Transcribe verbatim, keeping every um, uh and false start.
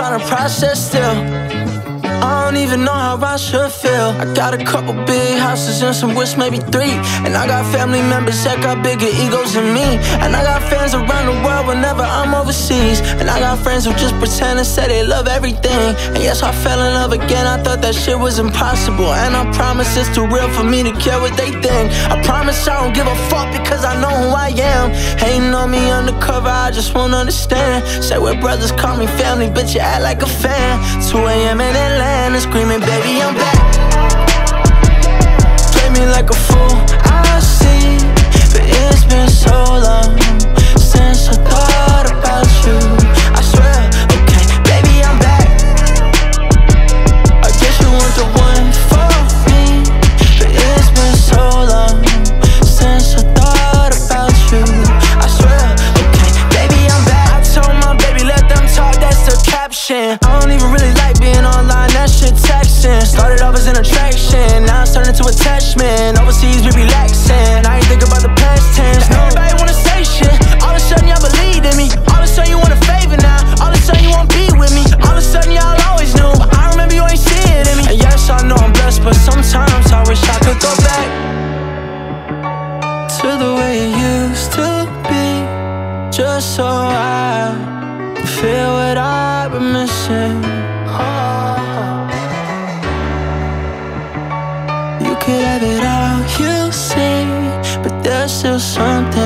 trying to process still. I don't even know how I should feel. I got a couple big houses and some wish maybe three. And I got family members that got bigger egos than me. And I got fans around the world whenever I'm overseas. And I got friends who just pretend and say they love everything. And yes, I fell in love again, I thought that shit was impossible. And I promise it's too real for me to care what they think. I promise I don't give a fuck because I know who I am. Hating on me undercover, I just won't understand. Say we're brothers, call me family, bitch, you act like a fan. two A M in Atlanta and screaming, baby, I'm back. Play me like a fool, I see. But it's been so long since I thought about you. I swear, okay, baby, I'm back. I guess you weren't the one for me. But it's been so long since I thought about you. I swear, okay, baby, I'm back. I told my baby, let them talk, that's the caption. I don't even really like being online, that shit texting. Started off as an attraction, now it's turned into attachment. Overseas we relaxing, I ain't think about the past tense. Now everybody wanna say shit, all of a sudden y'all believed in me. All of a sudden you want a favor now, all of a sudden you wanna be with me. All of a sudden y'all always knew, but I remember you ain't see it in me. And yes, I know I'm blessed, but sometimes I wish I could go back to the way it used to be, just so I feel what I've been missing. Oh. You could have it all, you see, but there's still something